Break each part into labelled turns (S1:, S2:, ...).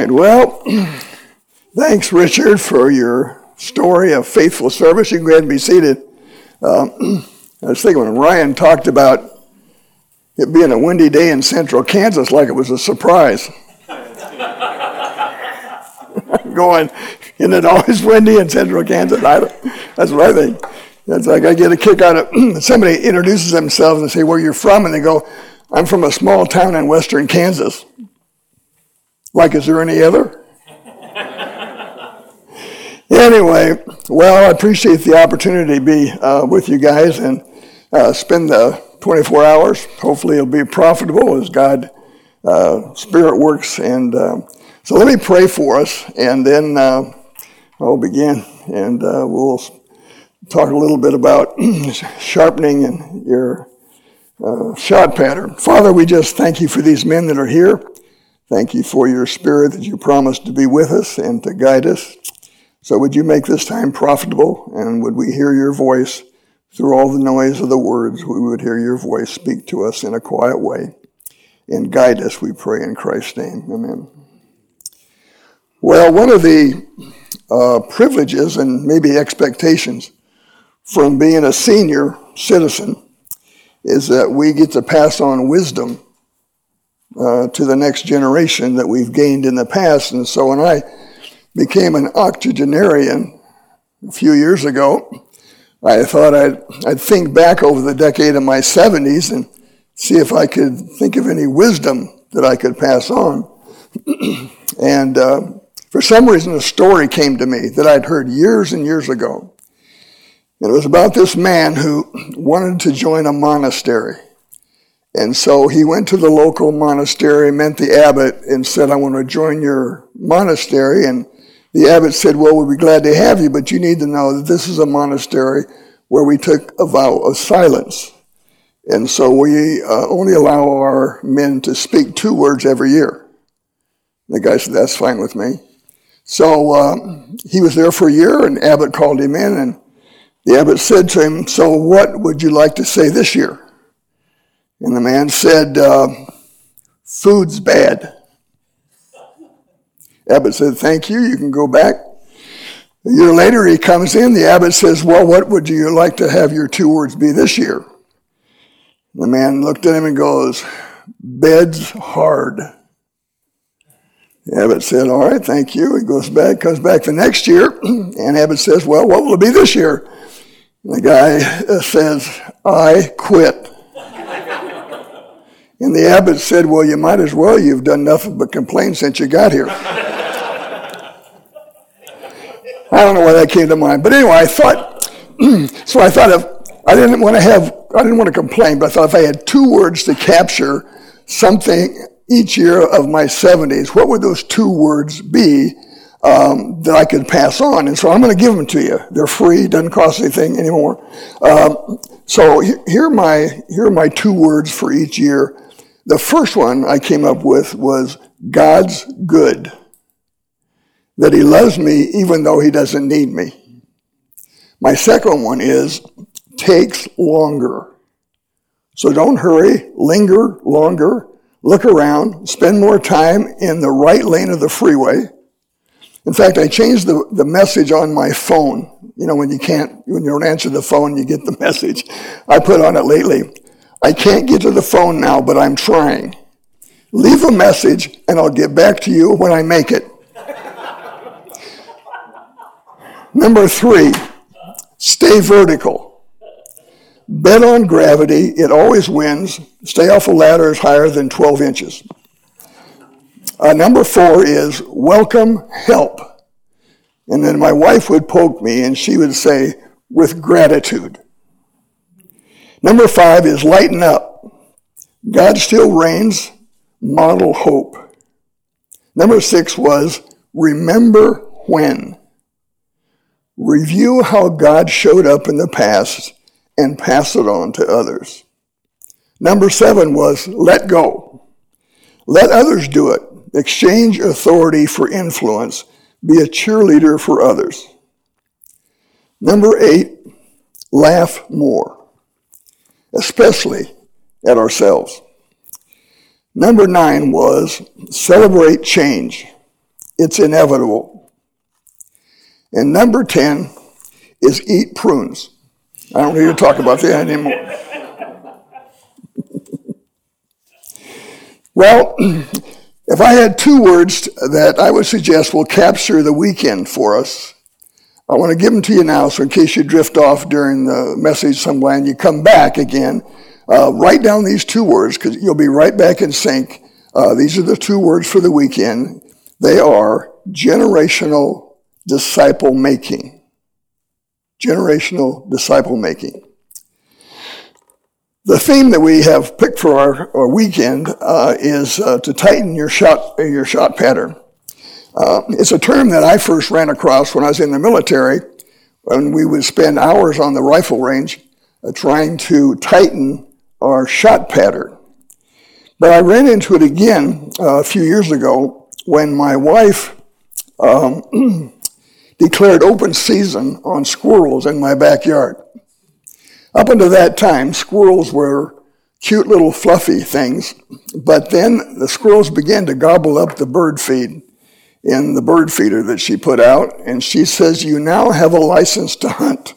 S1: right. Well, thanks, Richard, for your story of faithful service. You can go ahead and be seated. I was thinking when Ryan talked about it being a windy day in central Kansas, like it was a surprise. Going, isn't it always windy in central Kansas? That's what I think. That's like I get a kick out of somebody introduces themselves and say where you're from, and they go, I'm from a small town in western Kansas. Like, is there any other? Anyway, well, I appreciate the opportunity to be with you guys and spend the 24 hours. Hopefully it'll be profitable as God Spirit works. And so let me pray for us, and then I'll begin, and we'll talk a little bit about sharpening and your shot pattern. Father, we just thank you for these men that are here. Thank you for your Spirit that you promised to be with us and to guide us. So would you make this time profitable, and would we hear your voice through all the noise of the words? We would hear your voice speak to us in a quiet way and guide us, we pray in Christ's name. Amen. Well, one of the privileges and maybe expectations from being a senior citizen is that we get to pass on wisdom to the next generation that we've gained in the past. And so when I became an octogenarian a few years ago, I thought I'd think back over the decade of my 70s and see if I could think of any wisdom that I could pass on. And for some reason, a story came to me that I'd heard years and years ago. And it was about this man who wanted to join a monastery. And so he went to the local monastery, met the abbot, and said, I want to join your monastery. And the abbot said, well, we'd be glad to have you, but you need to know that this is a monastery where we took a vow of silence. And so we only allow our men to speak 2 words every year. The guy said, that's fine with me. So he was there for a year, and the abbot called him in, and the abbot said to him, so what would you like to say this year? And the man said, food's bad. Abbot said, thank you, you can go back. A year later he comes in, the abbot says, well, what would you like to have your 2 words be this year? The man looked at him and goes, bed's hard. The abbot said, all right, thank you. He comes back the next year, and abbot says, well, what will it be this year? And the guy says, I quit. And the abbot said, well, you might as well. You've done nothing but complain since you got here. I don't know why that came to mind. But anyway, I didn't want to complain, but I thought if I had 2 words to capture something each year of my 70s, what would those 2 words be that I could pass on? And so I'm going to give them to you. They're free, doesn't cost anything anymore. So here are my 2 words for each year. The first one I came up with was God's good. That he loves me even though he doesn't need me. My second one is takes longer. So don't hurry, linger longer, look around, spend more time in the right lane of the freeway. In fact, I changed the message on my phone. You know, when you don't answer the phone, you get the message. I put on it lately, I can't get to the phone now, but I'm trying. Leave a message and I'll get back to you when I make it. Number 3, stay vertical. Bet on gravity, it always wins. Stay off a ladder is higher than 12 inches. Number 4 is welcome help. And then my wife would poke me and she would say, with gratitude. Number 5 is lighten up. God still reigns, model hope. Number 6 was remember when. Review how God showed up in the past and pass it on to others. Number 7 was let go. Let others do it. Exchange authority for influence. Be a cheerleader for others. Number 8, laugh more, especially at ourselves. Number 9 was celebrate change. It's inevitable. And number 10 is eat prunes. I don't need to talk about that anymore. Well, if I had 2 words that I would suggest will capture the weekend for us, I want to give them to you now, so in case you drift off during the message somewhere and you come back again, write down these 2 words because you'll be right back in sync. These are the 2 words for the weekend. They are generational disciple making. Generational disciple making. The theme that we have picked for our weekend is to tighten your shot pattern. It's a term that I first ran across when I was in the military, when we would spend hours on the rifle range trying to tighten our shot pattern. But I ran into it again a few years ago when my wife declared open season on squirrels in my backyard. Up until that time, squirrels were cute little fluffy things, but then the squirrels began to gobble up the bird feed in the bird feeder that she put out, and she says, "You now have a license to hunt."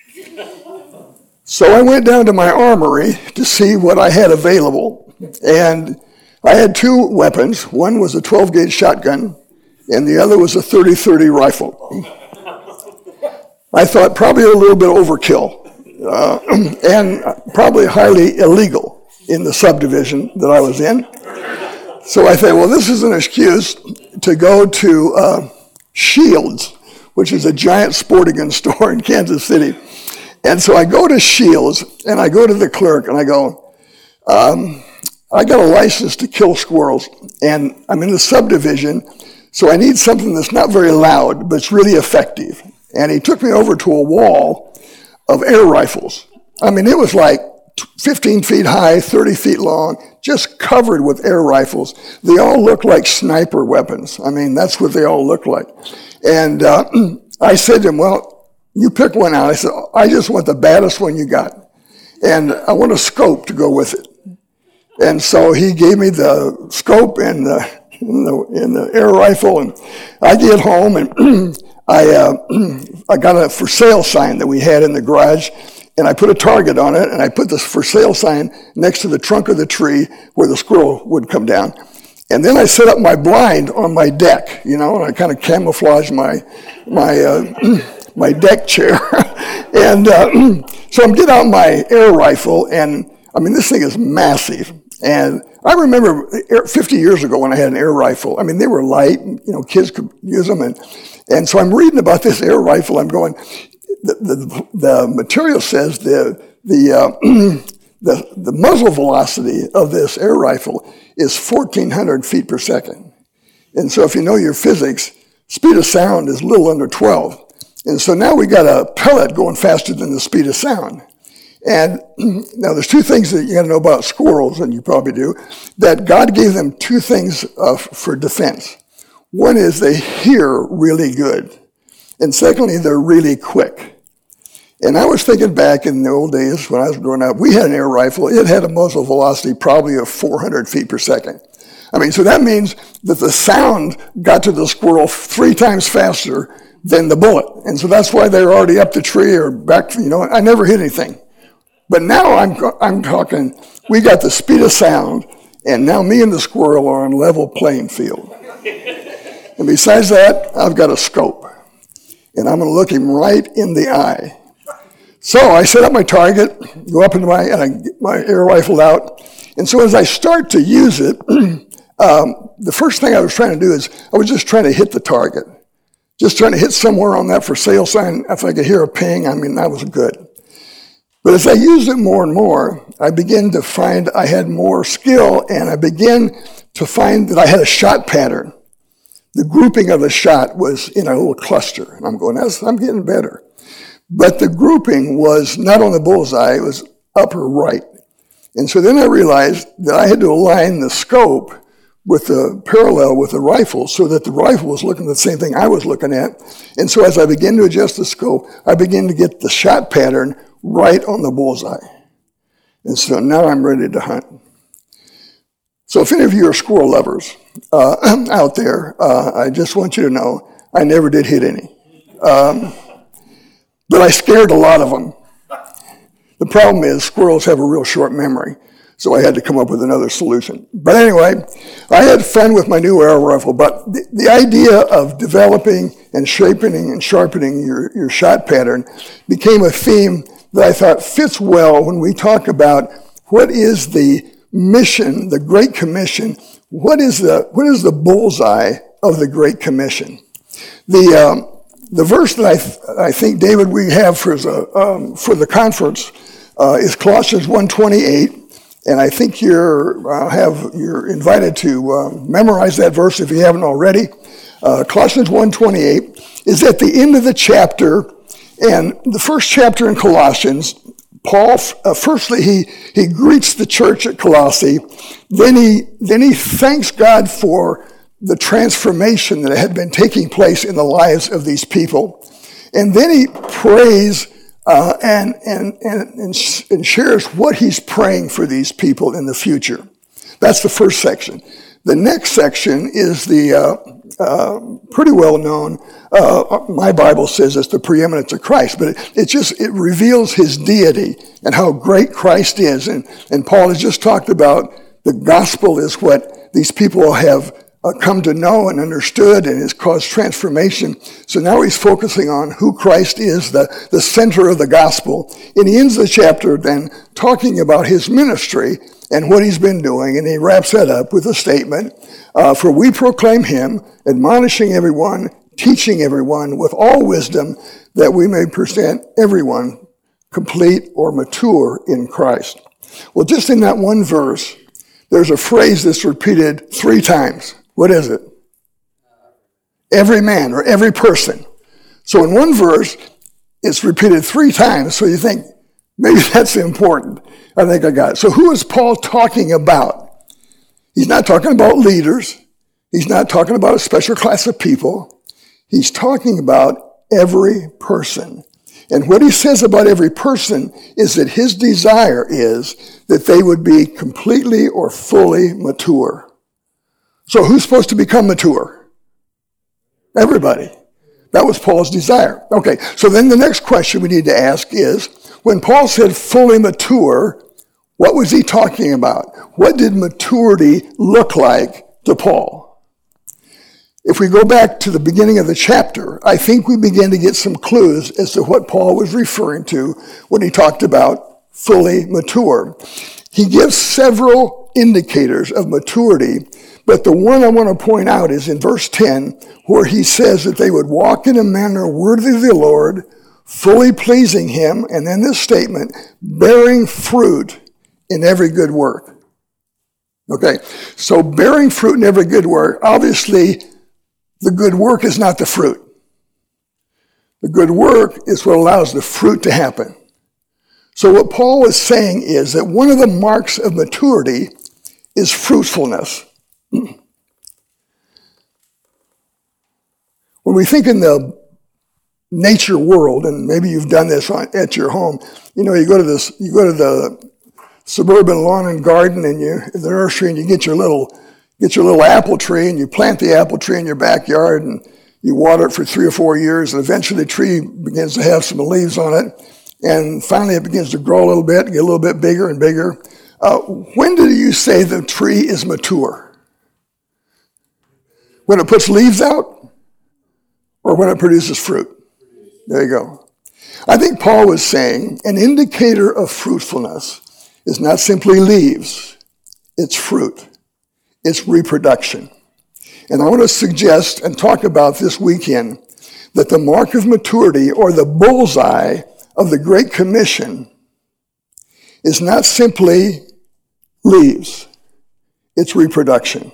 S1: So I went down to my armory to see what I had available, and I had 2 weapons. One was a 12-gauge shotgun, and the other was a 30-30 rifle. I thought probably a little bit overkill, and probably highly illegal in the subdivision that I was in. So I thought, well, this is an excuse to go to Shields, which is a giant sporting goods store in Kansas City. And so I go to Shields, and I go to the clerk, and I go, I got a license to kill squirrels, and I'm in the subdivision, so I need something that's not very loud, but it's really effective. And he took me over to a wall of air rifles. I mean, it was like 15 feet high, 30 feet long, just covered with air rifles. They all look like sniper weapons. I mean, that's what they all look like. And I said to him, well, you pick one out. I said, I just want the baddest one you got. And I want a scope to go with it. And so he gave me the scope and the air rifle. And I get home and I got a for sale sign that we had in the garage. And I put a target on it, and I put this for sale sign next to the trunk of the tree where the squirrel would come down. And then I set up my blind on my deck, and I kind of camouflaged my deck chair. And so I'm getting out my air rifle, and I mean, this thing is massive. And I remember 50 years ago when I had an air rifle. I mean, they were light, kids could use them. And so I'm reading about this air rifle. I'm going, the material says the muzzle velocity of this air rifle is 1,400 feet per second. And so if you know your physics, speed of sound is a little under 12. And so now we got a pellet going faster than the speed of sound. And now there's 2 things that you got to know about squirrels, and you probably do, that God gave them 2 things for defense. One is they hear really good. And secondly, they're really quick. And I was thinking back in the old days when I was growing up, we had an air rifle. It had a muzzle velocity probably of 400 feet per second. I mean, so that means that the sound got to the squirrel 3 times faster than the bullet. And so that's why they were already up the tree or back, I never hit anything. But now I'm talking, we got the speed of sound, and now me and the squirrel are on level playing field. And besides that, I've got a scope. And I'm going to look him right in the eye. So I set up my target, go up into and I get my air rifle out. And so as I start to use it, the first thing I was trying to do is I was just trying to hit the target. Just trying to hit somewhere on that for sale sign. If I could hear a ping, I mean, that was good. But as I used it more and more, I began to find I had more skill, and I began to find that I had a shot pattern. The grouping of the shot was in a little cluster. And I'm going, I'm getting better. But the grouping was not on the bullseye, it was upper right. And so then I realized that I had to align the scope with the parallel with the rifle so that the rifle was looking at the same thing I was looking at. And so as I began to adjust the scope, I began to get the shot pattern right on the bullseye. And so now I'm ready to hunt. So if any of you are squirrel lovers, out there, I just want you to know I never did hit any. But I scared a lot of them. The problem is squirrels have a real short memory, so I had to come up with another solution. But anyway, I had fun with my new arrow rifle, but the idea of developing and shaping and sharpening your shot pattern became a theme that I thought fits well when we talk about what is the mission, the Great Commission. What is the bullseye of the Great Commission? The verse that I think, David, we have for the conference is Colossians 1:28, and I think you're invited to memorize that verse if you haven't already. Colossians 1:28 is at the end of the chapter, and the first chapter in Colossians, Paul, firstly, he greets the church at Colossae. Then he thanks God for the transformation that had been taking place in the lives of these people. And then he prays and shares what he's praying for these people in the future. That's the first section. The next section is the pretty well known, my Bible says it's the preeminence of Christ, but it reveals his deity and how great Christ is. And Paul has just talked about the gospel is what these people have come to know and understood and has caused transformation. So now he's focusing on who Christ is, the center of the gospel. And he ends the chapter then talking about his ministry and what he's been doing. And he wraps that up with a statement, for we proclaim him, admonishing everyone, teaching everyone with all wisdom, that we may present everyone complete or mature in Christ. Well, just in that one verse, there's a phrase that's repeated 3 times. What is it? Every man or every person. So in one verse, it's repeated 3 times. So you think, maybe that's important. I think I got it. So who is Paul talking about? He's not talking about leaders. He's not talking about a special class of people. He's talking about every person. And what he says about every person is that his desire is that they would be completely or fully mature. So who's supposed to become mature? Everybody. That was Paul's desire. Okay, so then the next question we need to ask is, when Paul said fully mature, what was he talking about? What did maturity look like to Paul? If we go back to the beginning of the chapter, I think we begin to get some clues as to what Paul was referring to when he talked about fully mature. He gives several indicators of maturity, but the one I want to point out is in verse 10, where he says that they would walk in a manner worthy of the Lord, fully pleasing him, and then this statement, bearing fruit in every good work. Okay, so bearing fruit in every good work, obviously the good work is not the fruit. The good work is what allows the fruit to happen. So what Paul was saying is that one of the marks of maturity is fruitfulness. When we think in the nature world, and maybe you've done this at your home, you go to the suburban lawn and garden and the nursery, and you get your little apple tree, and you plant the apple tree in your backyard, and you water it for 3 or 4 years, and eventually the tree begins to have some leaves on it, and finally it begins to grow a little bit, get a little bit bigger and bigger. When do you say the tree is mature? When it puts leaves out, or when it produces fruit? There you go. I think Paul was saying an indicator of fruitfulness is not simply leaves, it's fruit. It's reproduction. And I want to suggest and talk about this weekend that the mark of maturity, or the bullseye of the Great Commission, is not simply leaves, it's reproduction.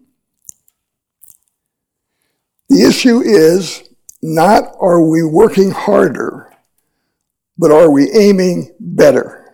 S1: The issue is not are we working harder, but are we aiming better?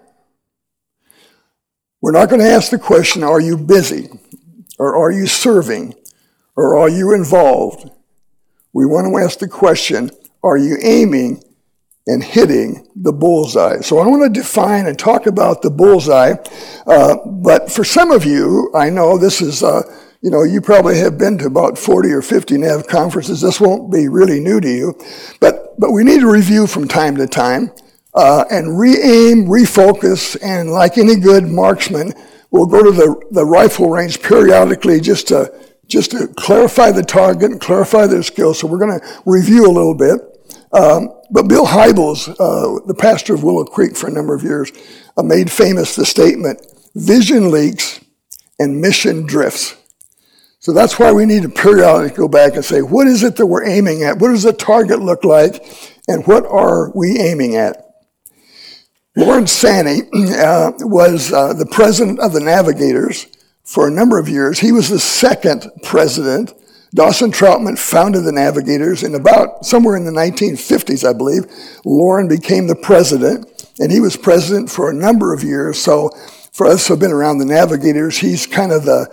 S1: We're not going to ask the question, are you busy? Or are you serving? Or are you involved? We want to ask the question, are you aiming and hitting the bullseye? So I want to define and talk about the bullseye. But for some of you, I know this is you probably have been to about 40 or 50 NAV conferences. This won't be really new to you, but we need to review from time to time and re-aim, refocus, and like any good marksman, we'll go to the rifle range periodically just to clarify the target and clarify their skills. So we're going to review a little bit. But Bill Hybels, the pastor of Willow Creek for a number of years, made famous the statement, vision leaks and mission drifts. So that's why we need to periodically go back and say, what is it that we're aiming at? What does the target look like? And what are we aiming at? Lawrence Sanney was the president of the Navigators for a number of years. He was the second president. Dawson Troutman founded the Navigators in about somewhere in the 1950s, I believe. Lauren became the president, and he was president for a number of years. So for us who have been around the Navigators, he's kind of the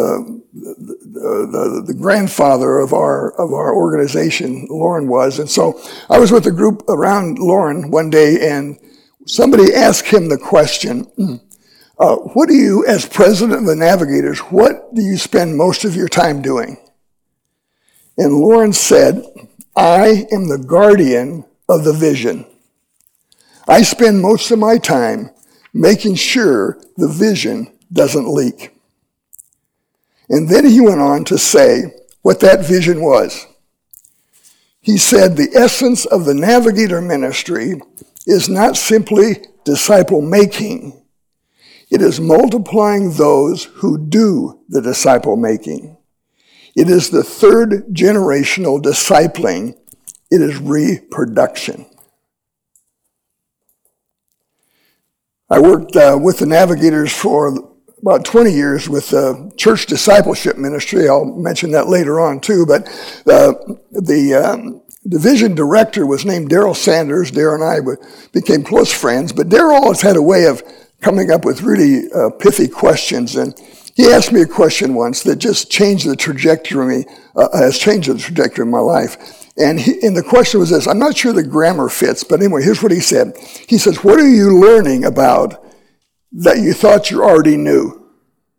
S1: grandfather of our organization. Lauren was, and so I was with a group around Lauren one day, and somebody asked him the question, what do you, as president of the Navigators, what do you spend most of your time doing? And Lauren said, I am the guardian of the vision. I spend most of my time making sure the vision doesn't leak. And then he went on to say what that vision was. He said, the essence of the Navigator ministry is not simply disciple making. It is multiplying those who do the disciple making. It is the third generational discipling. It is reproduction. I worked with the Navigators for about 20 years with the church discipleship ministry. I'll mention that later on too, but the division director was named Daryl Sanders. Daryl and I became close friends, but Daryl always had a way of coming up with really pithy questions, and he asked me a question once that just changed the trajectory, has changed the trajectory of my life. And the question was this, I'm not sure the grammar fits, but anyway, here's what he said. He says, what are you learning about that you thought you already knew?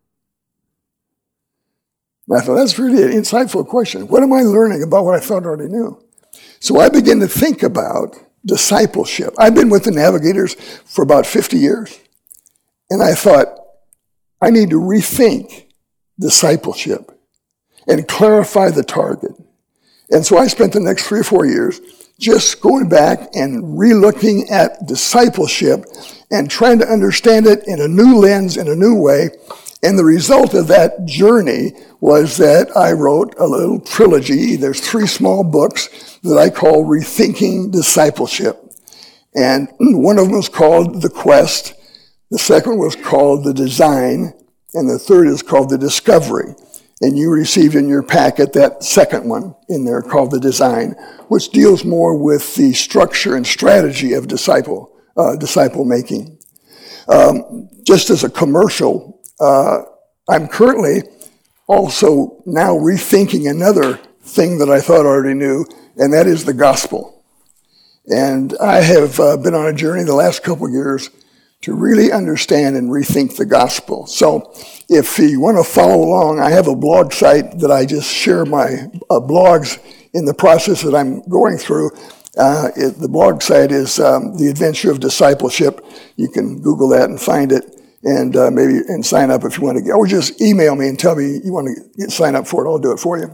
S1: And I thought, that's really an insightful question. What am I learning about what I thought I already knew? So I began to think about discipleship. I've been with the Navigators for about 50 years. And I thought, I need to rethink discipleship and clarify the target. And so I spent the next 3 or 4 years just going back and re-looking at discipleship and trying to understand it in a new lens, in a new way. And the result of that journey was that I wrote a little trilogy. There's 3 small books that I call Rethinking Discipleship. And one of them was called The Quest. The second was called The Design, and the third is called The Discovery. And you received in your packet that second one in there called The Design, which deals more with the structure and strategy of disciple making. Just as a commercial, I'm currently also now rethinking another thing that I thought I already knew, and that is the gospel. And I have been on a journey the last couple of years to really understand and rethink the gospel. So if you want to follow along, I have a blog site that I just share my blogs in the process that I'm going through. The blog site is The Adventure of Discipleship. You can Google that and find it, and sign up if you want to. Or just email me and tell me you want to sign up for it. I'll do it for you.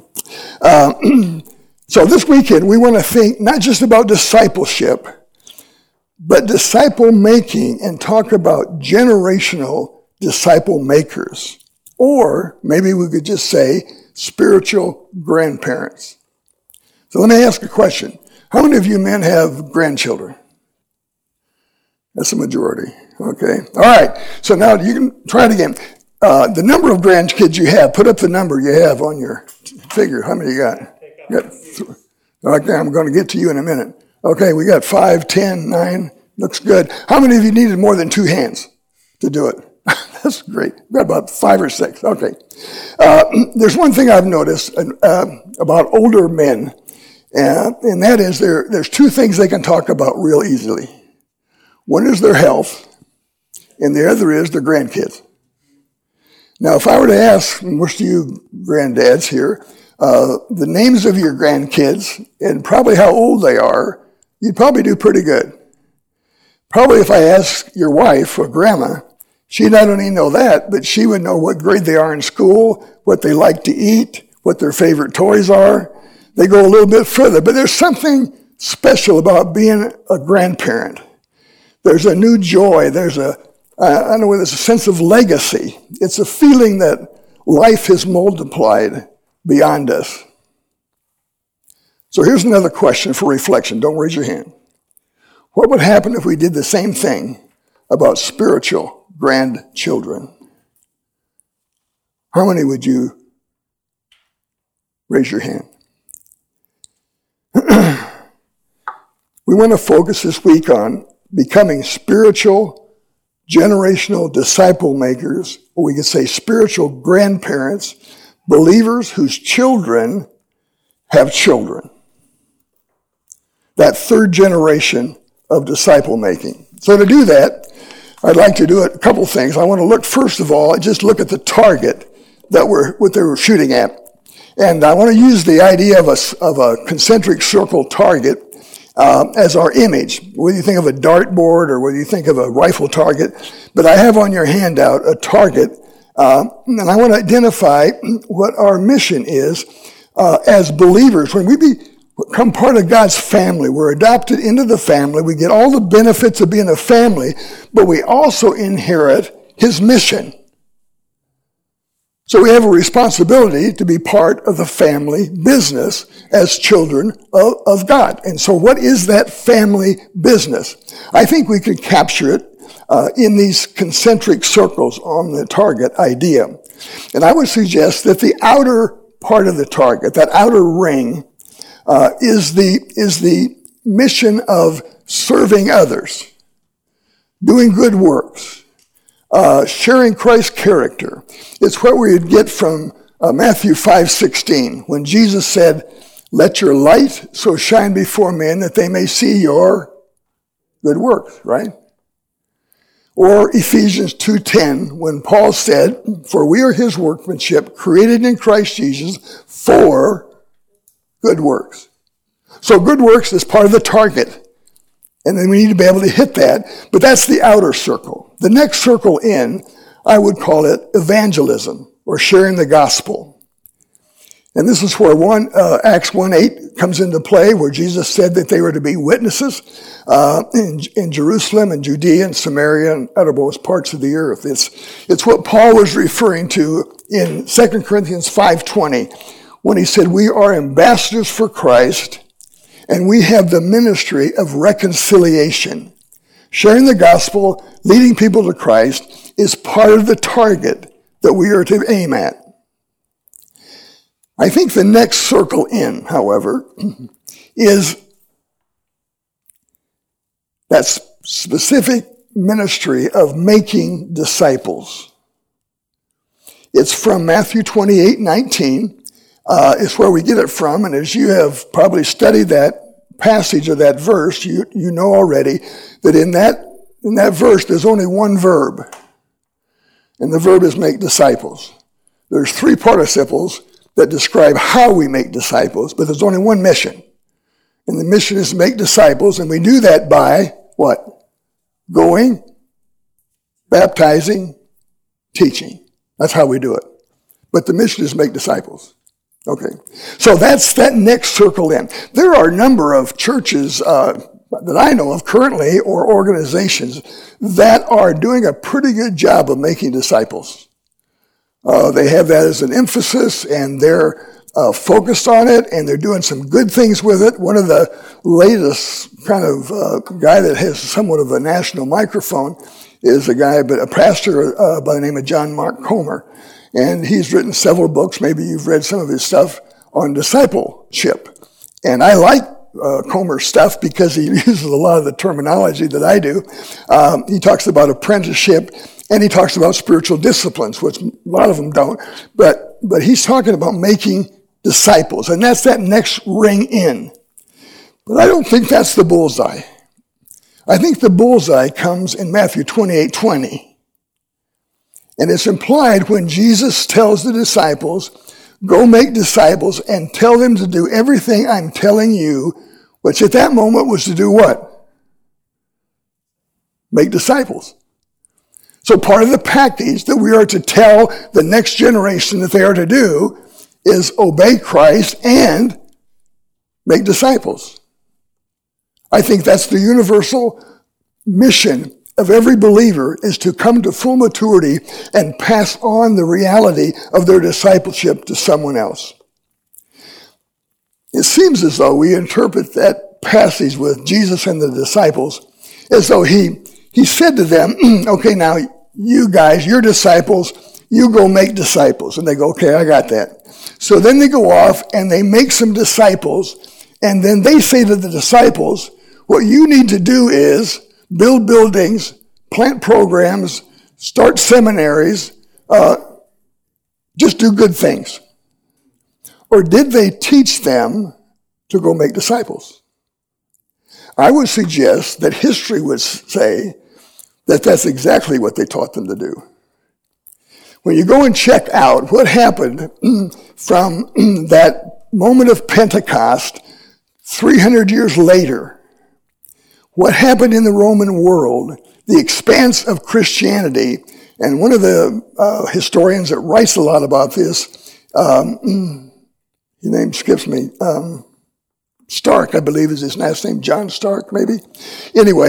S1: So this weekend, we want to think not just about discipleship, but disciple making, and talk about generational disciple makers. Or maybe we could just say spiritual grandparents. So let me ask a question. How many of you men have grandchildren? That's a majority. Okay. All right. So now you can try it again. The number of grandkids you have, put up the number you have on your figure. How many you got? Okay, I'm going to get to you in a minute. Okay, we got 5, 10, 9. Looks good. How many of you needed more than 2 hands to do it? That's great. We've got about 5 or 6. Okay. There's one thing I've noticed about older men, and that is there's 2 things they can talk about real easily. One is their health, and the other is their grandkids. Now, if I were to ask most of you granddads here, the names of your grandkids and probably how old they are, you'd probably do pretty good. Probably if I asked your wife or grandma, she'd not only know that, but she would know what grade they are in school, what they like to eat, what their favorite toys are. They go a little bit further, but there's something special about being a grandparent. There's a new joy. There's a sense of legacy. It's a feeling that life has multiplied beyond us. So here's another question for reflection. Don't raise your hand. What would happen if we did the same thing about spiritual grandchildren? How many would you raise your hand? We want to focus this week on becoming spiritual, generational disciple makers, or we could say spiritual grandparents, believers whose children have children. That third generation of disciple making. So to do that, I'd like to do a couple things. I want to look, first of all, just look at the target what they were shooting at. And I want to use the idea of a concentric circle target as our image, whether you think of a dartboard or whether you think of a rifle target. But I have on your handout a target, and I want to identify what our mission is as believers. When we become part of God's family, we're adopted into the family, we get all the benefits of being a family, but we also inherit His mission. So we have a responsibility to be part of the family business as children of God. And so what is that family business? I think we could capture it in these concentric circles on the target idea. And I would suggest that the outer part of the target, that outer ring, is the mission of serving others, doing good works, sharing Christ's character. It's what we would get from Matthew 5:16, when Jesus said, "Let your light so shine before men that they may see your good works," right? Or Ephesians 2:10, when Paul said, "For we are His workmanship, created in Christ Jesus for good works." So good works is part of the target. And then we need to be able to hit that. But that's the outer circle. The next circle in, I would call it evangelism, or sharing the gospel. And this is where Acts 1:8 comes into play, where Jesus said that they were to be witnesses in Jerusalem and Judea and Samaria and uttermost parts of the earth. It's what Paul was referring to in 2 Corinthians 5:20, when he said, "We are ambassadors for Christ, and we have the ministry of reconciliation." Sharing the gospel, leading people to Christ, is part of the target that we are to aim at. I think the next circle in, however, is that specific ministry of making disciples. It's from Matthew 28:19. It's where we get it from, and as you have probably studied that passage of that verse, you know already that in that verse there's only one verb, and the verb is make disciples. There's three participles that describe how we make disciples, but there's only one mission, and the mission is to make disciples, and we do that by what? Going, baptizing, teaching. That's how we do it. But the mission is to make disciples. Okay, so that's that next circle in. There are a number of churches that I know of currently, or organizations, that are doing a pretty good job of making disciples. They have that as an emphasis, and they're focused on it, and they're doing some good things with it. One of the latest kind of guy that has somewhat of a national microphone is a pastor by the name of John Mark Comer. And he's written several books. Maybe you've read some of his stuff on discipleship. And I like Comer's stuff because he uses a lot of the terminology that I do. He talks about apprenticeship, and he talks about spiritual disciplines, which a lot of them don't. But he's talking about making disciples, and that's that next ring in. But I don't think that's the bullseye. I think the bullseye comes in Matthew 28:20. And it's implied when Jesus tells the disciples, go make disciples and tell them to do everything I'm telling you, which at that moment was to do what? Make disciples. So part of the package that we are to tell the next generation that they are to do is obey Christ and make disciples. I think that's the universal mission of every believer, is to come to full maturity and pass on the reality of their discipleship to someone else. It seems as though we interpret that passage with Jesus and the disciples as though he said to them, okay, now you guys, you're disciples, you go make disciples. And they go, okay, I got that. So then they go off and they make some disciples, and then they say to the disciples, what you need to do is build buildings, plant programs, start seminaries, just do good things. Or did they teach them to go make disciples? I would suggest that history would say that that's exactly what they taught them to do. When you go and check out what happened from that moment of Pentecost 300 years later, what happened in the Roman world, the expanse of Christianity, and one of the historians that writes a lot about this, his name skips me, Stark, I believe is his last name, John Stark, maybe? Anyway,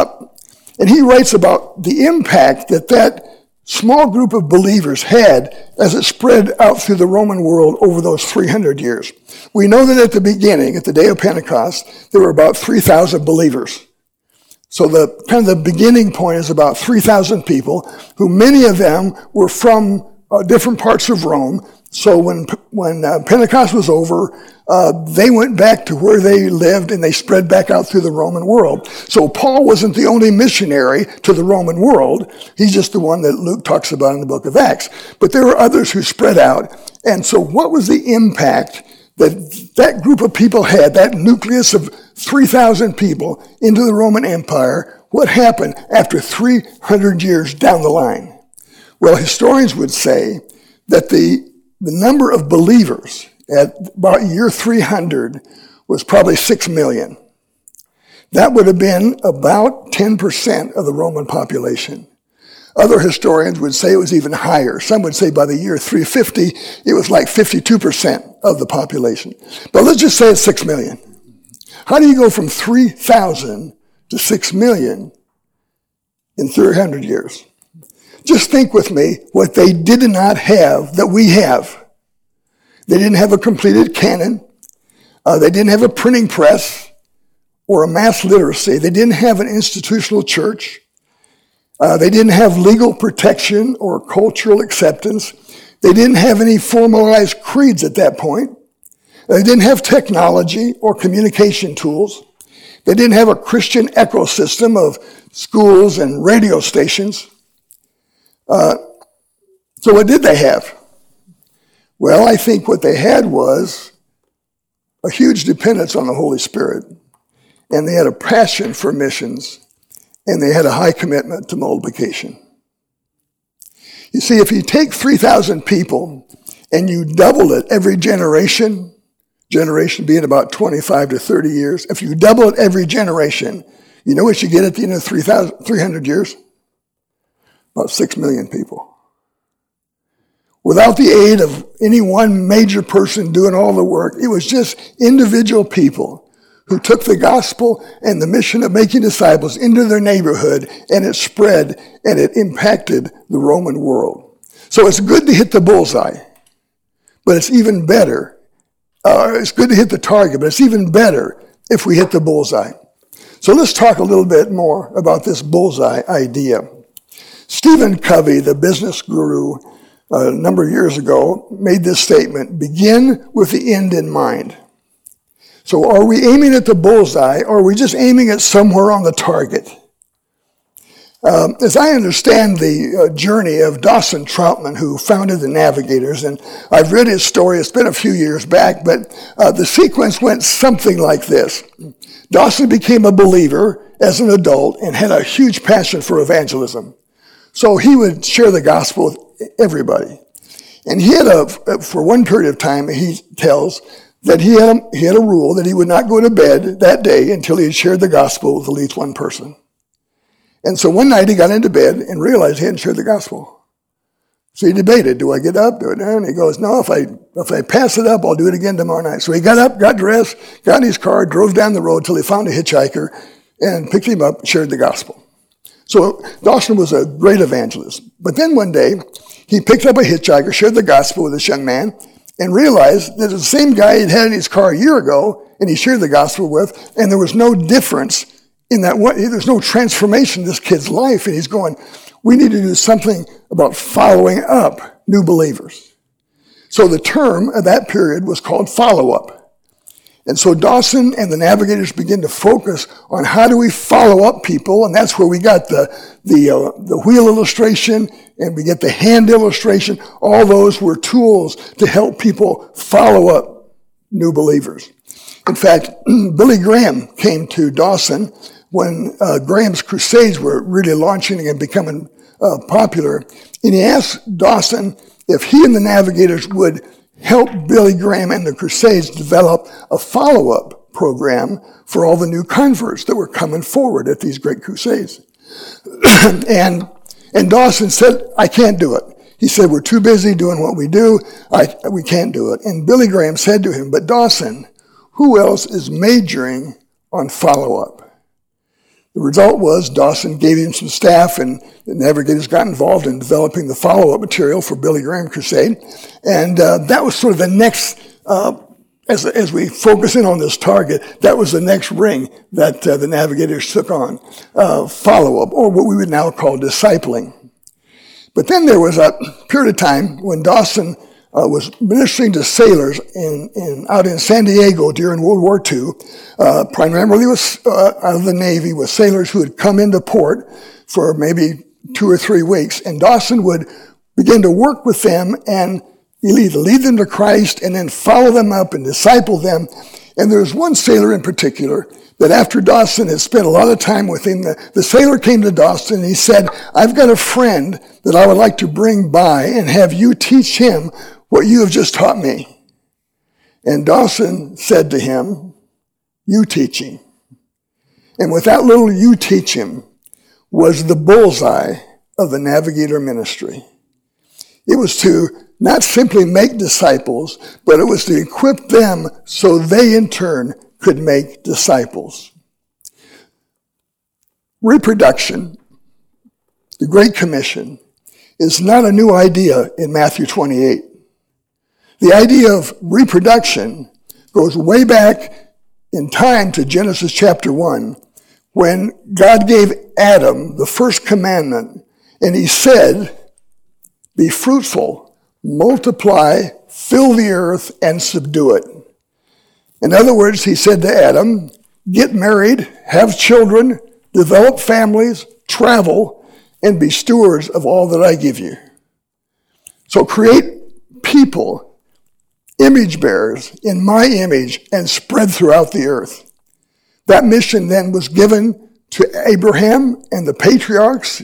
S1: and he writes about the impact that small group of believers had as it spread out through the Roman world over those 300 years. We know that at the beginning, at the day of Pentecost, there were about 3,000 believers. So the kind of the beginning point is about 3,000 people, who many of them were from different parts of Rome. So when Pentecost was over, they went back to where they lived and they spread back out through the Roman world. So Paul wasn't the only missionary to the Roman world. He's just the one that Luke talks about in the book of Acts. But there were others who spread out. And so what was the impact that group of people had, that nucleus of 3,000 people into the Roman Empire? What happened after 300 years down the line? Well, historians would say that the number of believers at about year 300 was probably 6 million. That would have been about 10% of the Roman population. Other historians would say it was even higher. Some would say by the year 350, it was like 52% of the population. But let's just say it's 6 million. How do you go from 3,000 to 6 million in 300 years? Just think with me what they did not have that we have. They didn't have a completed canon. They didn't have a printing press or a mass literacy. They didn't have an institutional church. They didn't have legal protection or cultural acceptance. They didn't have any formalized creeds at that point. They didn't have technology or communication tools. They didn't have a Christian ecosystem of schools and radio stations. So what did they have? Well, I think what they had was a huge dependence on the Holy Spirit. And they had a passion for missions. And they had a high commitment to multiplication. You see, if you take 3,000 people and you double it every generation being about 25 to 30 years, if you double it every generation, you know what you get at the end of 300 years? About 6 million people. Without the aid of any one major person doing all the work, it was just individual people who took the gospel and the mission of making disciples into their neighborhood, and it spread and it impacted the Roman world. So it's good to hit the bullseye, but it's even better. It's good to hit the target, but it's even better if we hit the bullseye. So let's talk a little bit more about this bullseye idea. Stephen Covey, the business guru, a number of years ago, made this statement: begin with the end in mind. So are we aiming at the bullseye, or are we just aiming at somewhere on the target? As I understand the journey of Dawson Troutman, who founded the Navigators, and I've read his story, it's been a few years back, but the sequence went something like this. Dawson became a believer as an adult and had a huge passion for evangelism. So he would share the gospel with everybody. And he had for one period of time, he tells that he had a rule that he would not go to bed that day until he had shared the gospel with at least one person. And so one night he got into bed and realized he hadn't shared the gospel. So he debated, do I get up, do it down? And he goes, no, if I pass it up, I'll do it again tomorrow night. So he got up, got dressed, got in his car, drove down the road till he found a hitchhiker and picked him up, shared the gospel. So Dawson was a great evangelist. But then one day, he picked up a hitchhiker, shared the gospel with this young man, and realized that the same guy he'd had in his car a year ago, and he shared the gospel with, and there was no difference in that. There's no transformation in this kid's life. And he's going, we need to do something about following up new believers. So the term of that period was called follow-up. And so Dawson and the Navigators begin to focus on how do we follow up people, and that's where we got the wheel illustration, and we get the hand illustration. All those were tools to help people follow up new believers. In fact, Billy Graham came to Dawson when Graham's crusades were really launching and becoming popular, and he asked Dawson if he and the Navigators would help Billy Graham and the Crusades develop a follow-up program for all the new converts that were coming forward at these great crusades. and Dawson said, I can't do it. He said, we're too busy doing what we do. We can't do it. And Billy Graham said to him, but Dawson, who else is majoring on follow-up? The result was Dawson gave him some staff, and the Navigators got involved in developing the follow-up material for Billy Graham Crusade. And that was sort of the next, as we focus in on this target, that was the next ring that the Navigators took on, follow-up, or what we would now call discipling. But then there was a period of time when Dawson was ministering to sailors out in San Diego during World War II, primarily out of the Navy, with sailors who had come into port for maybe 2 or 3 weeks. And Dawson would begin to work with them and either lead them to Christ and then follow them up and disciple them. And there was one sailor in particular that after Dawson had spent a lot of time with him, the sailor came to Dawson and he said, I've got a friend that I would like to bring by and have you teach him what you have just taught me. And Dawson said to him, you teach him. And with that little you teach him was the bullseye of the Navigator ministry. It was to not simply make disciples, but it was to equip them so they in turn could make disciples. Reproduction, the Great Commission, is not a new idea in Matthew 28. The idea of reproduction goes way back in time to Genesis chapter 1, when God gave Adam the first commandment, and he said, be fruitful, multiply, fill the earth, and subdue it. In other words, he said to Adam, get married, have children, develop families, travel, and be stewards of all that I give you. So create people, image bearers in my image, and spread throughout the earth. That mission then was given to Abraham and the patriarchs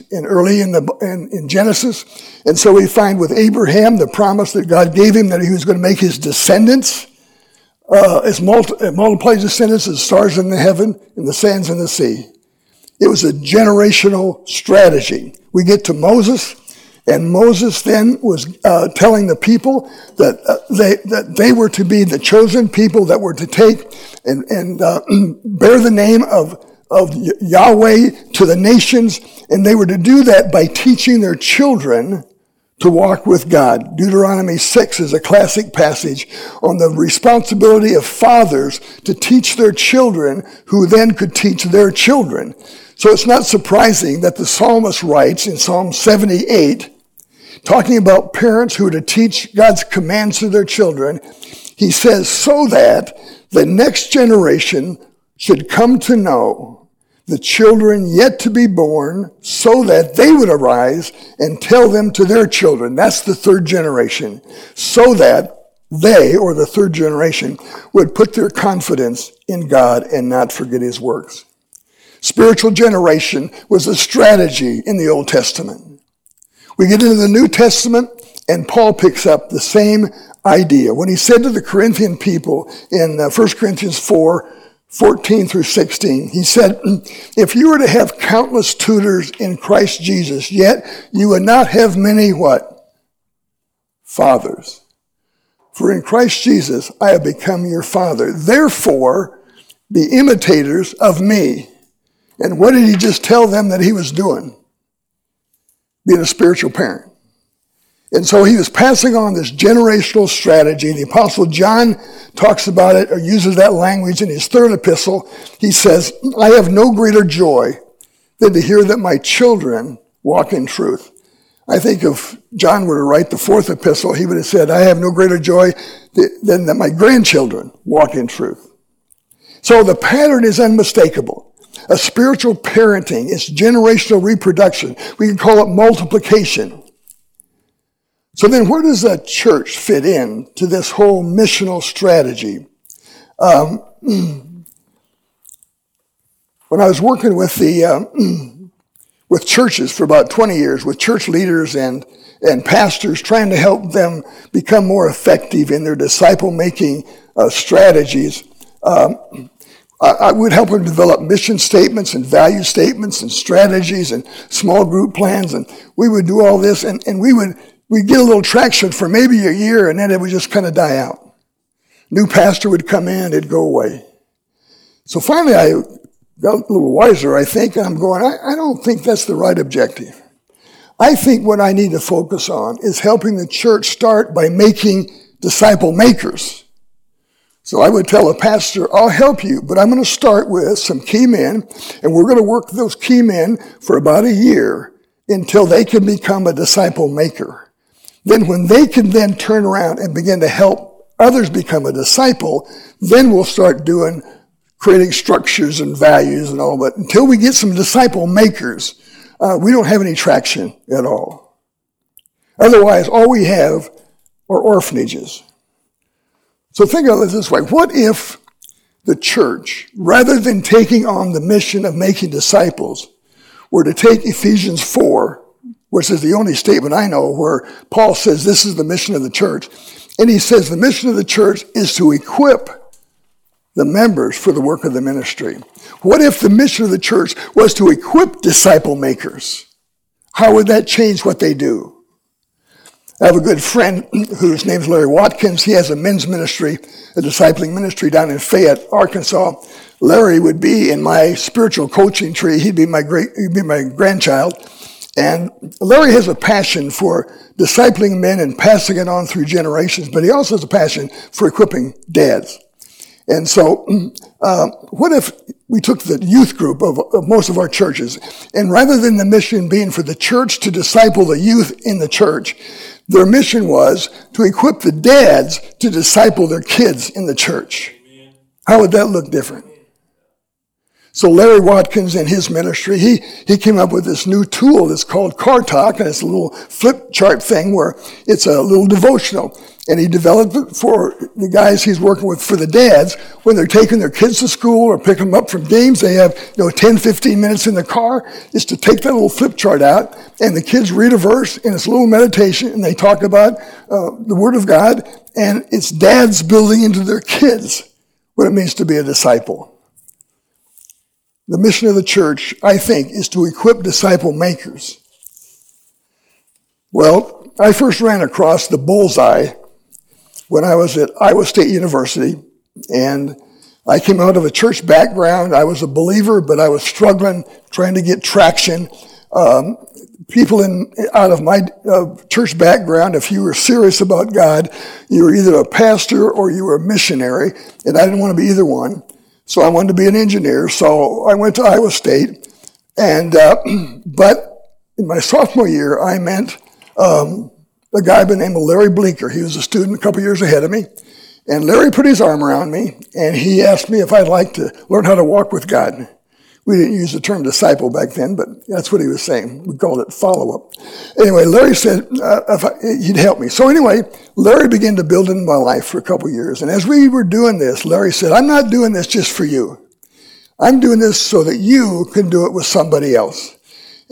S1: in Genesis. And so we find with Abraham the promise that God gave him that he was going to make his descendants multiply his descendants as stars in the heaven and the sands in the sea. It was a generational strategy. We get to Moses, and Moses then was telling the people that they were to be the chosen people that were to take and bear the name of Yahweh to the nations, and they were to do that by teaching their children to walk with God. Deuteronomy 6 is a classic passage on the responsibility of fathers to teach their children, who then could teach their children. So it's not surprising that the psalmist writes in Psalm 78, talking about parents who are to teach God's commands to their children, he says, so that the next generation should come to know the children yet to be born, so that they would arise and tell them to their children. That's the third generation. So that they, or the third generation, would put their confidence in God and not forget his works. Spiritual generation was a strategy in the Old Testament. We get into the New Testament, and Paul picks up the same idea. When he said to the Corinthian people in 1 Corinthians 4:14 through 16, he said, if you were to have countless tutors in Christ Jesus, yet you would not have many what? Fathers. For in Christ Jesus I have become your father. Therefore, be imitators of me. And what did he just tell them that he was doing? Being a spiritual parent. And so he was passing on this generational strategy. The Apostle John talks about it or uses that language in his third epistle. He says, I have no greater joy than to hear that my children walk in truth. I think if John were to write the fourth epistle, he would have said, I have no greater joy than that my grandchildren walk in truth. So the pattern is unmistakable. A spiritual parenting is generational reproduction. We can call it multiplication. So then where does the church fit in to this whole missional strategy? When I was working with with churches for about 20 years, with church leaders and pastors, trying to help them become more effective in their disciple-making strategies, I would help them develop mission statements and value statements and strategies and small group plans, and we would do all this, and we'd get a little traction for maybe a year, and then it would just kind of die out. New pastor would come in, it'd go away. So finally I got a little wiser, I think, and I'm going, I don't think that's the right objective. I think what I need to focus on is helping the church start by making disciple makers. So I would tell a pastor, I'll help you, but I'm going to start with some key men, and we're going to work those key men for about a year until they can become a disciple maker. Then when they can then turn around and begin to help others become a disciple, then we'll start creating structures and values and all. But until we get some disciple makers, we don't have any traction at all. Otherwise, all we have are orphanages. So think of it this way. What if the church, rather than taking on the mission of making disciples, were to take Ephesians 4, which is the only statement I know where Paul says this is the mission of the church. And he says the mission of the church is to equip the members for the work of the ministry. What if the mission of the church was to equip disciple makers? How would that change what they do? I have a good friend whose name is Larry Watkins. He has a men's ministry, a discipling ministry down in Fayette, Arkansas. Larry would be in my spiritual coaching tree. He'd be my grandchild. And Larry has a passion for discipling men and passing it on through generations, but he also has a passion for equipping dads. And so, what if we took the youth group of most of our churches, and rather than the mission being for the church to disciple the youth in the church, their mission was to equip the dads to disciple their kids in the church? How would that look different? So Larry Watkins in his ministry, he came up with this new tool that's called Car Talk, and it's a little flip chart thing where it's a little devotional. And he developed it for the guys he's working with, for the dads, when they're taking their kids to school or picking them up from games. They have 10, 15 minutes in the car, is to take that little flip chart out, and the kids read a verse, and it's a little meditation, and they talk about the Word of God, and it's dads building into their kids what it means to be a disciple. The mission of the church, I think, is to equip disciple makers. Well, I first ran across the bullseye when I was at Iowa State University, and I came out of a church background. I was a believer, but I was struggling, trying to get traction. People out of my church background, if you were serious about God, you were either a pastor or you were a missionary, and I didn't want to be either one. So I wanted to be an engineer, so I went to Iowa State, and but in my sophomore year, I met a guy by the name of Larry Bleeker. He was a student a couple years ahead of me, and Larry put his arm around me, and he asked me if I'd like to learn how to walk with God. We didn't use the term disciple back then, but that's what he was saying. We called it follow-up. Anyway, Larry said he'd help me. So anyway, Larry began to build into my life for a couple years. And as we were doing this, Larry said, I'm not doing this just for you. I'm doing this so that you can do it with somebody else.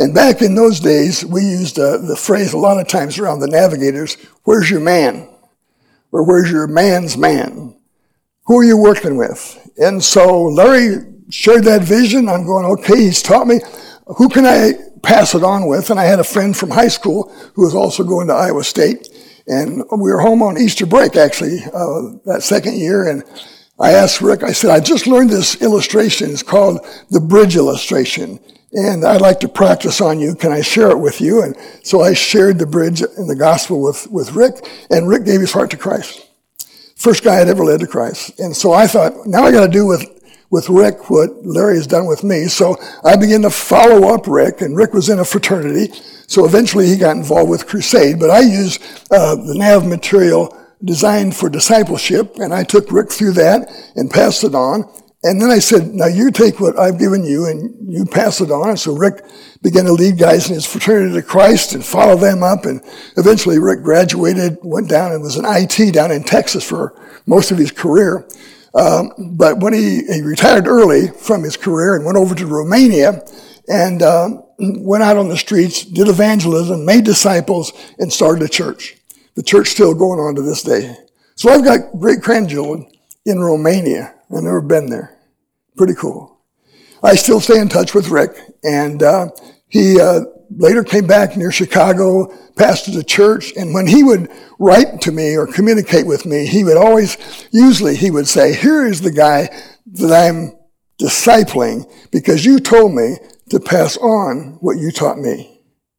S1: And back in those days, we used the phrase a lot of times around the navigators, where's your man? Or where's your man's man? Who are you working with? And so Larry shared that vision. I'm going, okay, he's taught me. Who can I pass it on with? And I had a friend from high school who was also going to Iowa State. And we were home on Easter break, actually, that second year. And I asked Rick, I said, I just learned this illustration. It's called the bridge illustration. And I'd like to practice on you. Can I share it with you? And so I shared the bridge in the gospel with Rick. And Rick gave his heart to Christ. First guy I'd ever led to Christ. And so I thought, now I got to do with Rick what Larry has done with me. So I began to follow up Rick, and Rick was in a fraternity. So eventually he got involved with Crusade. But I used the NAV material designed for discipleship, and I took Rick through that and passed it on. And then I said, now you take what I've given you and you pass it on. And so Rick began to lead guys in his fraternity to Christ and follow them up. And eventually Rick graduated, went down and was in IT down in Texas for most of his career. But when he retired early from his career and went over to Romania and went out on the streets, did evangelism, made disciples, and started a church. The church still going on to this day. So I've got great-grandchildren in Romania. I've never been there. Pretty cool. I still stay in touch with Rick, and he later came back near Chicago, pastored a church, and when he would write to me or communicate with me, he would usually he would say, here is the guy that I'm discipling because you told me to pass on what you taught me.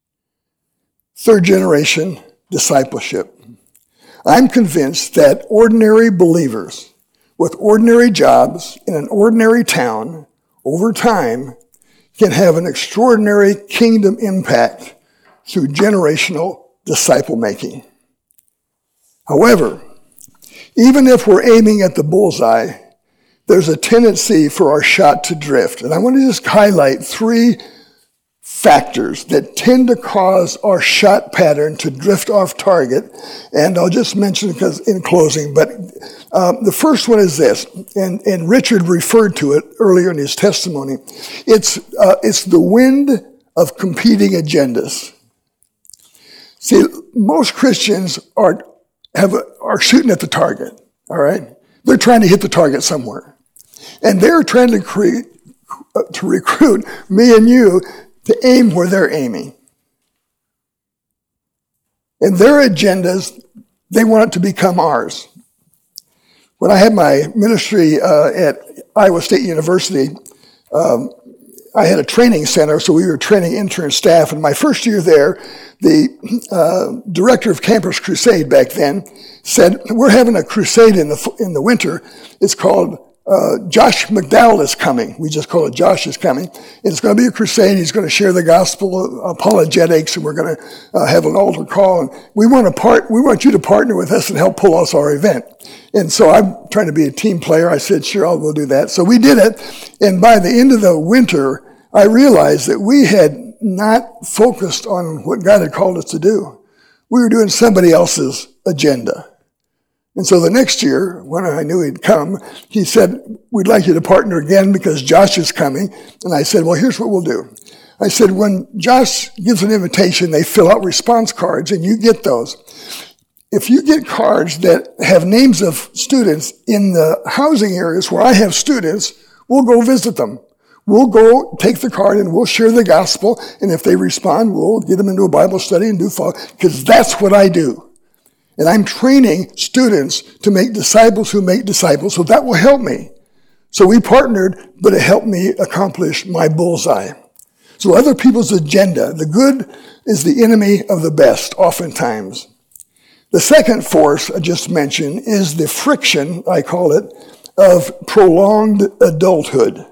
S1: Third generation discipleship. I'm convinced that ordinary believers with ordinary jobs in an ordinary town over time can have an extraordinary kingdom impact through generational disciple making. However, even if we're aiming at the bullseye, there's a tendency for our shot to drift. And I want to just highlight 3 factors that tend to cause our shot pattern to drift off target. And I'll just mention it because in closing, but the first one is this, and Richard referred to it earlier in his testimony. It's the wind of competing agendas. See, most Christians are shooting at the target, all right? They're trying to hit the target somewhere. And they're trying to recruit me and you to aim where they're aiming. And their agendas, they want it to become ours. When I had my ministry at Iowa State University, I had a training center, so we were training intern staff. And my first year there, the director of Campus Crusade back then said, we're having a crusade in the winter. It's called Josh McDowell is coming. We just call it Josh is coming. And it's going to be a crusade. He's going to share the gospel apologetics, and we're going to have an altar call. And we want you to partner with us and help pull off our event. And so I'm trying to be a team player. I said, sure, I'll go do that. So we did it. And by the end of the winter, I realized that we had not focused on what God had called us to do. We were doing somebody else's agenda. And so the next year, when I knew he'd come, he said, we'd like you to partner again because Josh is coming. And I said, well, here's what we'll do. I said, when Josh gives an invitation, they fill out response cards, and you get those. If you get cards that have names of students in the housing areas where I have students, we'll go visit them. We'll go take the card and we'll share the gospel. And if they respond, we'll get them into a Bible study and do follow, because that's what I do. And I'm training students to make disciples who make disciples, so that will help me. So we partnered, but it helped me accomplish my bullseye. So other people's agenda, the good is the enemy of the best, oftentimes. The second force I just mentioned is the friction, I call it, of prolonged adulthood.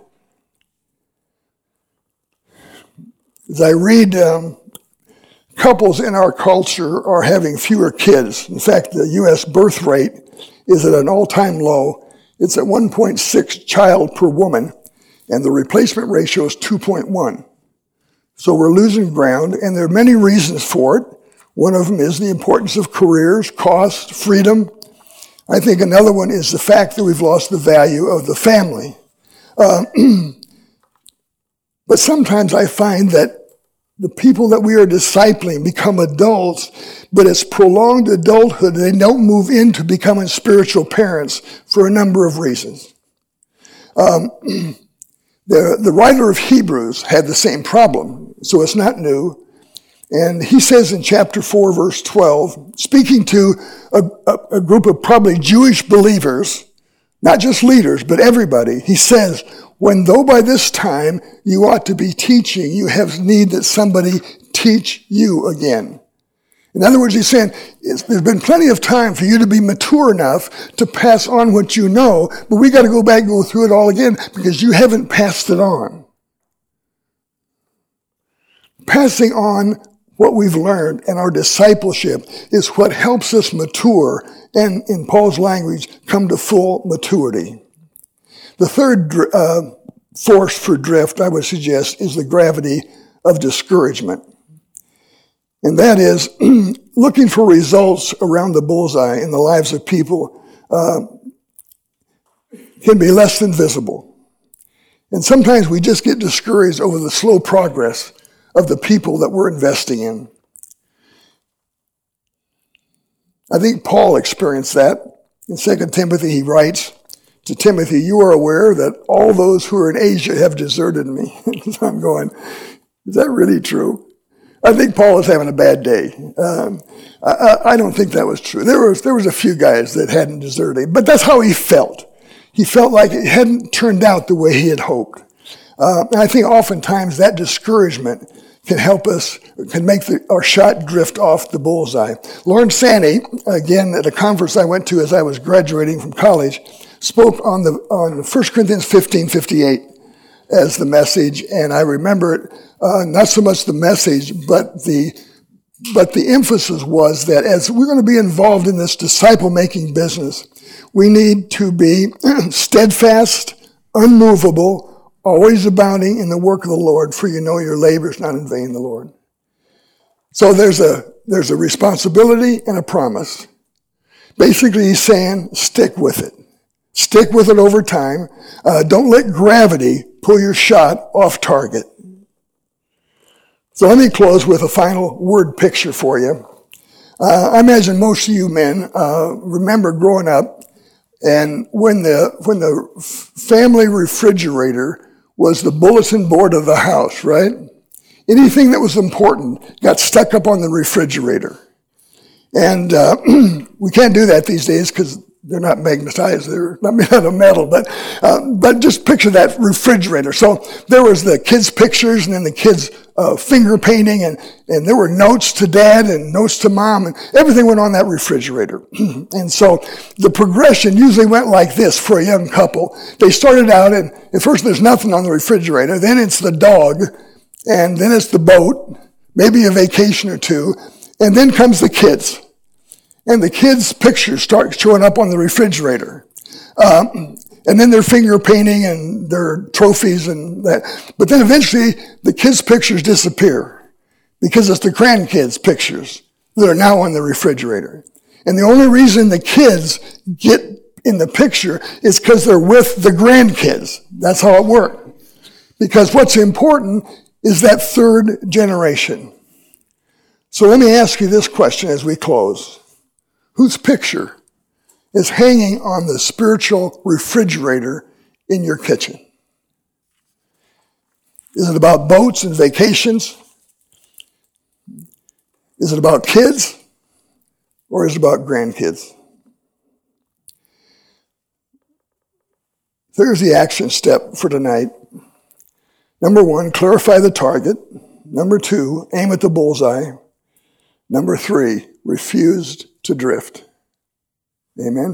S1: As I read, couples in our culture are having fewer kids. In fact, the U.S. birth rate is at an all-time low. It's at 1.6 child per woman, and the replacement ratio is 2.1. So we're losing ground, and there are many reasons for it. One of them is the importance of careers, cost, freedom. I think another one is the fact that we've lost the value of the family. But sometimes I find that the people that we are discipling become adults, but it's prolonged adulthood. They don't move into becoming spiritual parents for a number of reasons. The writer of Hebrews had the same problem, so it's not new. And he says in chapter 4, verse 12, speaking to a group of probably Jewish believers, not just leaders, but everybody, he says, when though by this time you ought to be teaching, you have need that somebody teach you again. In other words, he's saying, there's been plenty of time for you to be mature enough to pass on what you know, but we got to go back and go through it all again because you haven't passed it on. Passing on what we've learned and our discipleship is what helps us mature and, in Paul's language, come to full maturity. The third force for drift, I would suggest, is the gravity of discouragement. And that is looking for results around the bullseye in the lives of people can be less than visible. And sometimes we just get discouraged over the slow progress of the people that we're investing in. I think Paul experienced that. In 2 Timothy, he writes to Timothy, you are aware that all those who are in Asia have deserted me. So I'm going, is that really true? I think Paul was having a bad day. I don't think that was true. There was a few guys that hadn't deserted, but that's how he felt. He felt like it hadn't turned out the way he had hoped. And I think oftentimes that discouragement can help us, can make our shot drift off the bullseye. Lawrence Sanney, again, at a conference I went to as I was graduating from college, spoke on 1 Corinthians 15:58 as the message, and I remember it, not so much the message, but the emphasis was that as we're going to be involved in this disciple-making business, we need to be steadfast, unmovable, always abounding in the work of the Lord, for you know your labor is not in vain in the Lord. So there's a responsibility and a promise. Basically, he's saying, stick with it. Stick with it over time. Don't let gravity pull your shot off target. So let me close with a final word picture for you. I imagine most of you men remember growing up, and when the family refrigerator was the bulletin board of the house, right? Anything that was important got stuck up on the refrigerator. And we can't do that these days because they're not magnetized. They're not made out of metal. But just picture that refrigerator. So there was the kids' pictures and then the kids' finger painting. And there were notes to dad and notes to mom. And everything went on that refrigerator. And so the progression usually went like this for a young couple. They started out and at first there's nothing on the refrigerator. Then it's the dog. And then it's the boat. Maybe a vacation or two. And then comes the kids. And the kids' pictures start showing up on the refrigerator. And then their finger painting and their trophies and that. But then eventually the kids' pictures disappear because it's the grandkids' pictures that are now on the refrigerator. And the only reason the kids get in the picture is because they're with the grandkids. That's how it worked. Because what's important is that third generation. So let me ask you this question as we close. Whose picture is hanging on the spiritual refrigerator in your kitchen? Is it about boats and vacations? Is it about kids? Or is it about grandkids? There's the action step for tonight. Number 1, clarify the target. Number 2, aim at the bullseye. Number 3, refuse to drift. Amen?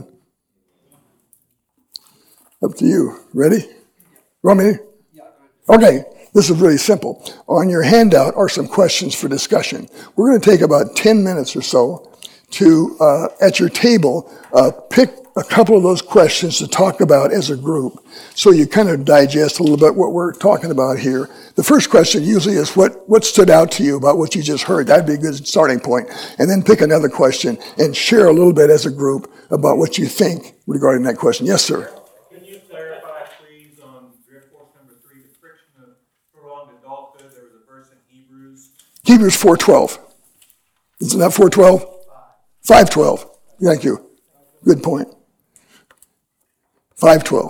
S1: Up to you. Ready? You want me to? Okay, this is really simple. On your handout are some questions for discussion. We're going to take about 10 minutes or so to, at your table, pick a couple of those questions to talk about as a group so you kind of digest a little bit what we're talking about here. The first question usually is what stood out to you about what you just heard. That'd be a good starting point. And then pick another question and share a little bit as a group about what you think regarding that question. Yes, sir.
S2: Can you clarify, please, on drift force number 3, the friction of prolonged adulthood? There was a verse in Hebrews
S1: Hebrews 4:12? Isn't that 4:12? 5:12. Thank you. Good point. 5:12.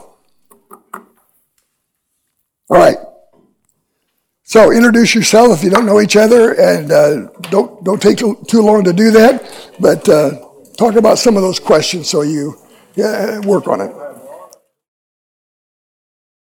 S1: All right. So introduce yourself if you don't know each other, and don't take too long to do that. But talk about some of those questions so you work on it.